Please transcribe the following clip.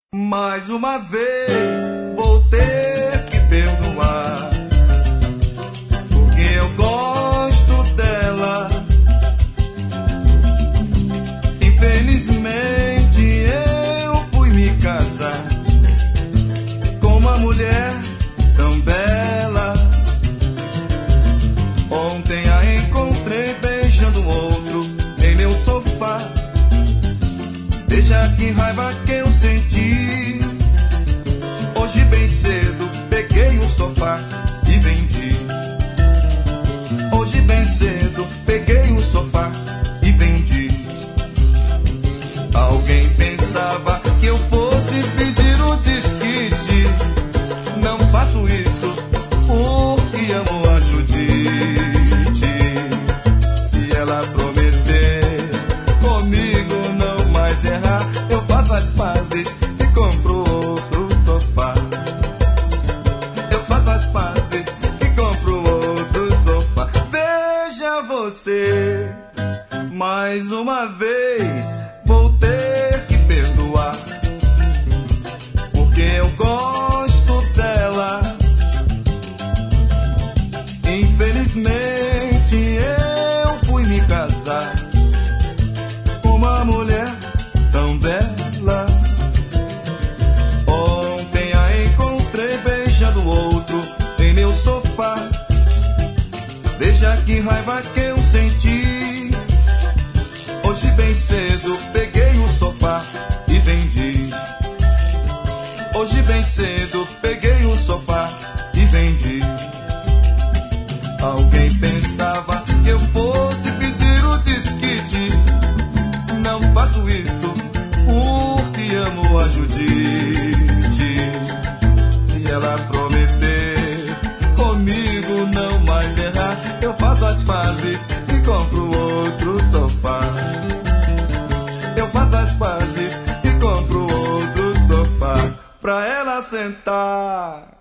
Mais uma vez vou ter que perdoar, porque eu gosto dela. Infelizmente eu fui me casar com uma mulher tão bela. Ontem a encontrei beijando outro em meu sofá. Veja que raiva que eu senti. Hoje bem cedo peguei o sofá e vendi. Hoje bem cedo peguei o sofá e vendi. Alguém pensava que eu fosse pedir o desquite. Não faço isso porque amo a Judite. Se ela prometer comigo não mais errar, eu faço as pazes e compro outro sofá. Eu faço as pazes e compro outro sofá. Veja você, mais uma vez vou ter que perdoar, porque eu gosto dela. Infelizmente eu fui me casar com uma mulher tão bela. Ontem a encontrei beijando outro em meu sofá. Veja que raiva que eu senti. Hoje bem cedo peguei o sofá e vendi. Hoje bem cedo peguei o sofá e vendi. Alguém pensava que eu fosse pedir o desquite. Não faço isso porque amo a Judite. Se ela prometer comigo não mais errar, eu faço as pazes e compro outro sofá. Eu faço as pazes e compro outro sofá pra ela sentar.